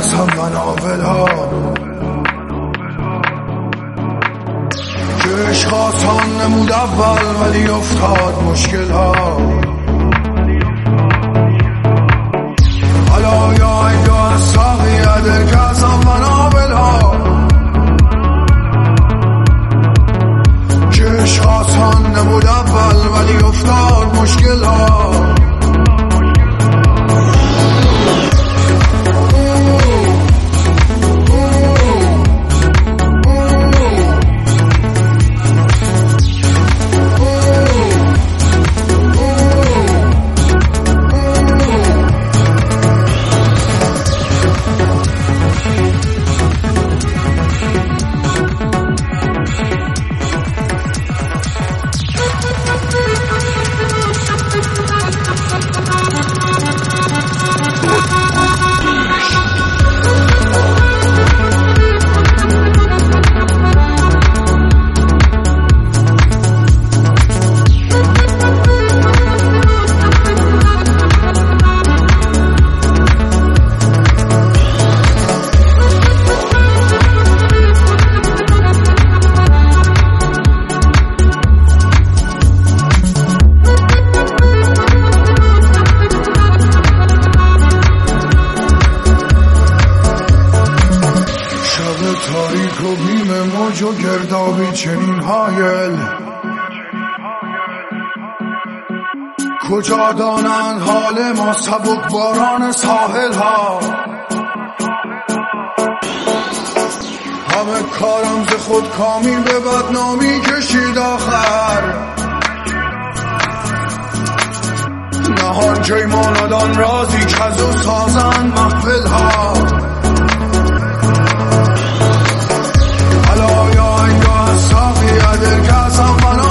از هم منابل ها که عشق آسان نمود اول ولی افتاد مشکل ها. حالا یا اینجا از ساقی دل که از هم منابل ها که عشق آسان نمود اول ولی افتاد مشکل ها. تاریک و بیم موج و گردابی چنین هایل کجا دانند حال ما سبک باران ساحل ها. همه کارم ز خود کامی به بدنامی کشید آخر نهان جای ماندان رازی که از او سازند محفل ها. حالا یا اینجا از ساقی دل که از هم